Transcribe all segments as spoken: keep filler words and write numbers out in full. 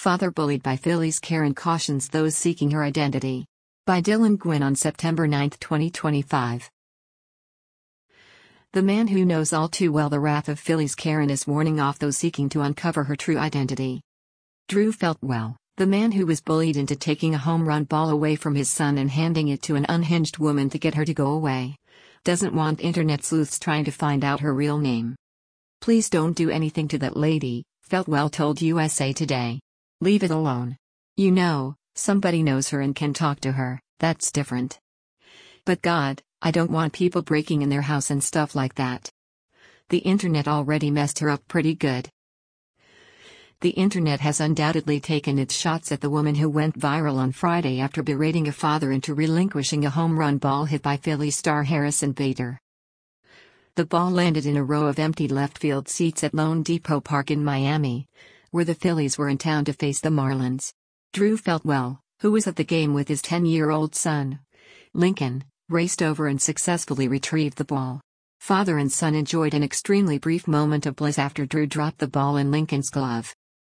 Father bullied by Philly's Karen cautions those seeking her identity. By Dylan Gwynn on September ninth, twenty twenty-five. The man who knows all too well the wrath of Philly's Karen is warning off those seeking to uncover her true identity. Drew Feltwell, the man who was bullied into taking a home run ball away from his son and handing it to an unhinged woman to get her to go away, doesn't want internet sleuths trying to find out her real name. "Please don't do anything to that lady," Feltwell told U S A Today. "Leave it alone. You know, somebody knows her and can talk to her, that's different. But God, I don't want people breaking in their house and stuff like that. The internet already messed her up pretty good." The internet has undoubtedly taken its shots at the woman who went viral on Friday after berating a father into relinquishing a home run ball hit by Phillies star Harrison Bader. The ball landed in a row of empty left field seats at Lone Depot Park in Miami, where the Phillies were in town to face the Marlins. Drew Feltwell, who was at the game with his ten-year-old son, Lincoln, raced over and successfully retrieved the ball. Father and son enjoyed an extremely brief moment of bliss after Drew dropped the ball in Lincoln's glove.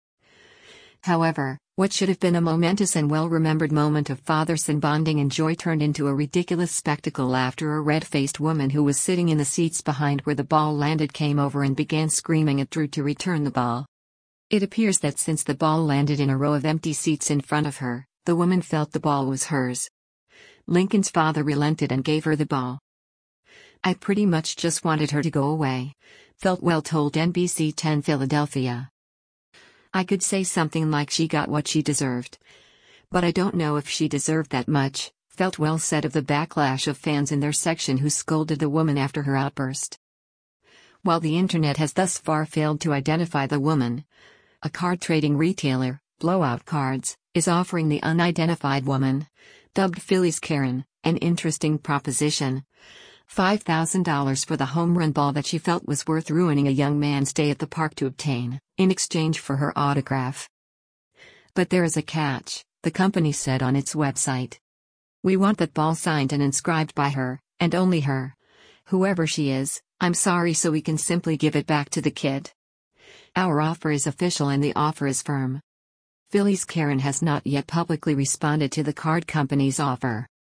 However, what should have been a momentous and well-remembered moment of father-son bonding and joy turned into a ridiculous spectacle after a red-faced woman who was sitting in the seats behind where the ball landed came over and began screaming at Drew to return the ball. It appears that since the ball landed in a row of empty seats in front of her, the woman felt the ball was hers. Lincoln's father relented and gave her the ball. "I pretty much just wanted her to go away," Feltwell told N B C ten Philadelphia. "I could say something like she got what she deserved. But I don't know if she deserved that much," Feltwell said of the backlash of fans in their section who scolded the woman after her outburst. While the internet has thus far failed to identify the woman, a card-trading retailer, Blowout Cards, is offering the unidentified woman, dubbed Philly's Karen, an interesting proposition: five thousand dollars for the home run ball that she felt was worth ruining a young man's stay at the park to obtain, in exchange for her autograph. But there is a catch, the company said on its website. "We want that ball signed and inscribed by her, and only her. Whoever she is, I'm sorry, so we can simply give it back to the kid. Our offer is official and the offer is firm." Philly's Karen has not yet publicly responded to the card company's offer.